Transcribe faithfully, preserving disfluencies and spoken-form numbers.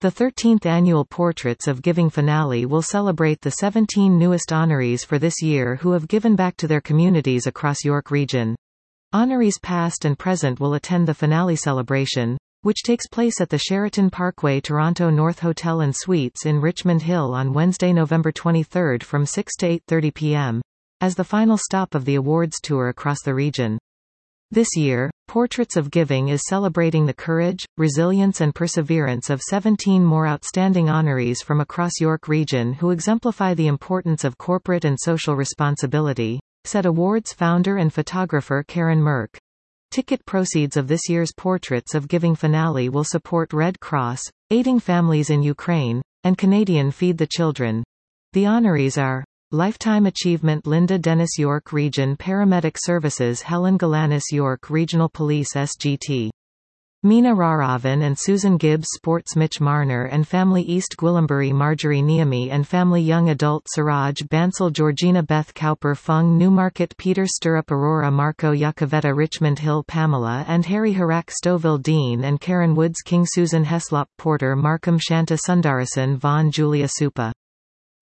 The thirteenth annual Portraits of Giving finale will celebrate the seventeen newest honorees for this year who have given back to their communities across York Region. Honorees past and present will attend the finale celebration, which takes place at the Sheraton Parkway Toronto North Hotel and Suites in Richmond Hill on Wednesday, November twenty-third from six to eight thirty p m, as the final stop of the awards tour across the region. This year, Portraits of Giving is celebrating the courage, resilience and perseverance of seventeen more outstanding honorees from across York Region who exemplify the importance of corporate and social responsibility, said awards founder and photographer Karen Merck. Ticket proceeds of this year's Portraits of Giving finale will support Red Cross, aiding families in Ukraine, and Canadian Feed the Children. The honorees are Lifetime Achievement Linda Dennis York Region Paramedic Services Helen Galanis York Regional Police S G T. Mina Raravan and Susan Gibbs Sports Mitch Marner and Family East Gwillimbury Marjorie Niemi and Family Young Adult Siraj Bansal Georgina Beth Cowper Fung Newmarket Peter Stirrup Aurora Marco Yakavetta Richmond Hill Pamela and Harry Harak Stouffville Dean and Karen Woods King Susan Heslop Porter Markham Shanta Sundarasan Vaughan Julia Supa.